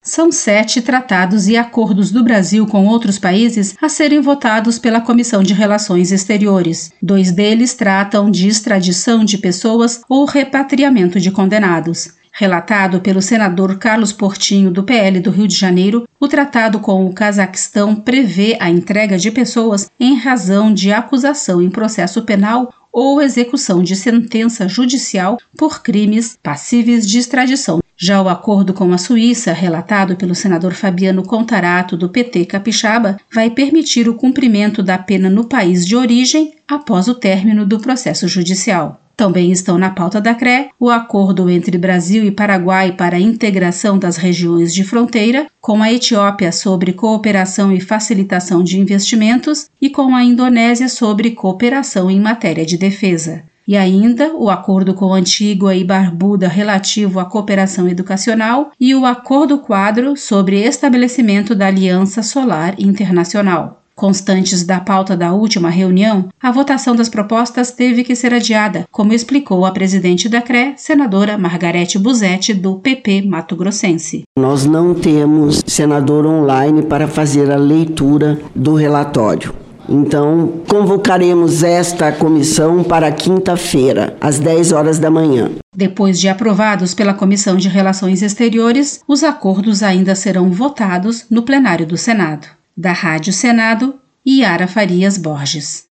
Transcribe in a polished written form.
São 7 tratados e acordos do Brasil com outros países a serem votados pela Comissão de Relações Exteriores. 2 deles tratam de extradição de pessoas ou repatriamento de condenados. Relatado pelo senador Carlos Portinho, do PL do Rio de Janeiro, o tratado com o Cazaquistão prevê a entrega de pessoas em razão de acusação em processo penal ou execução de sentença judicial por crimes passíveis de extradição. Já o acordo com a Suíça, relatado pelo senador Fabiano Contarato, do PT Capixaba, vai permitir o cumprimento da pena no país de origem após o término do processo judicial. Também estão na pauta da CRE o acordo entre Brasil e Paraguai para a integração das regiões de fronteira, com a Etiópia sobre cooperação e facilitação de investimentos e com a Indonésia sobre cooperação em matéria de defesa. E ainda o acordo com Antígua e Barbuda relativo à cooperação educacional e o acordo quadro sobre estabelecimento da Aliança Solar Internacional. Constantes da pauta da última reunião, a votação das propostas teve que ser adiada, como explicou a presidente da CRE, senadora Margarete Busetti, do PP Mato Grossense. Nós não temos senador online para fazer a leitura do relatório. Então, convocaremos esta comissão para quinta-feira, às 10 horas da manhã. Depois de aprovados pela Comissão de Relações Exteriores, os acordos ainda serão votados no plenário do Senado. Da Rádio Senado, Yara Farias Borges.